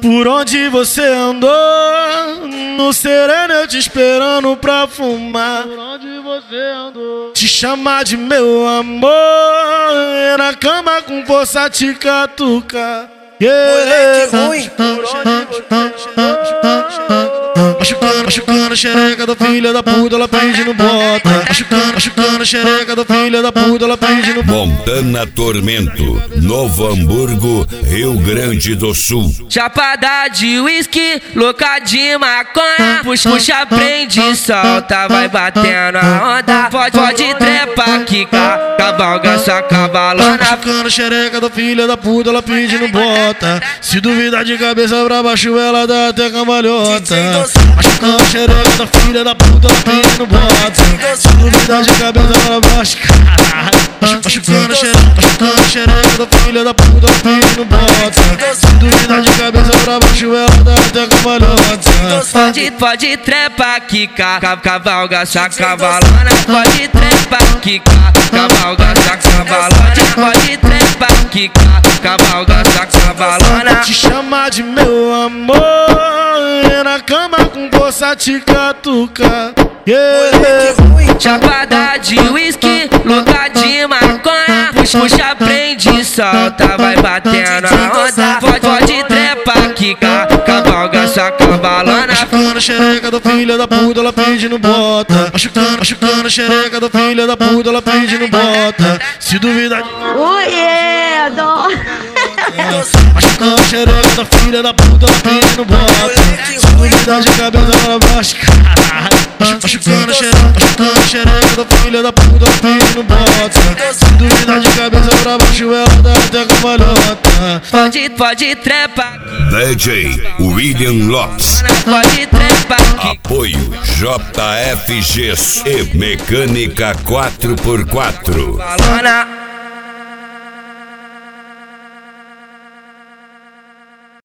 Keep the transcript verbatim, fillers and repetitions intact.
Por onde você andou? No sereno eu te esperando pra fumar. Por onde você andou? Te chamar de meu amor, na cama com força te catucar. Moleque ruim. Machucando, machucando a xereca da filha da puta, ela pede no bota. Machucando, machucando a xereca da filha da puta, ela pede no bota. Montana Tormento, Novo Hamburgo, Rio Grande do Sul. Chapada de uísque, louca de maconha. Puxa, puxa, prende, solta, vai batendo a onda. Pode, pode trepa, quica, cavalga essa cavalona. Machucando a xereca da filha da puta, ela pede no bota. Se duvidar de cabeça pra baixo, ela dá até cambalhota. Machucando a xereca da filha da puta, ela pede no bota. Se duvidar de cabeça pra baixo, caralho. Machucando a xereca, machucando a xereca da filha da puta, ela pede no bota. Se duvidar de cabeça pra baixo, ela dá até cambalhota. Pode, pode trepa, quica, cavalga essa cavalona. Pode trepa, quica, cavalga essa cavalona. Pode trepa, quica, cavalga essa cavalona. Te chamar de meu amor, na cama com força te catucar. Yeah. Chapada de uísque, louca de maconha. Puxa, puxa, prende, solta, vai batendo a onda. Pode, pode trepa, quica, cavalga essa cavalona. Machucando a xereca da filha da puta, ela pede no bota. Machucando, machucando a xereca da filha da puta, ela pede no bota. Se duvidar de... Oi, dó. Machucando a xereca da filha da puta, ela pede no bota. Se duvidar de cabeça pra baixo, caralho. Machucando a xereca, machucando a xereca da filha da puta, ela pede no bota. Se duvidar de cabeça pra baixo, ela dá até cambalhota. Pode, pode trepa, D J William Lopes. pode trepa, Apoio J F Gs e Mecânica quatro por quatro. cavalona.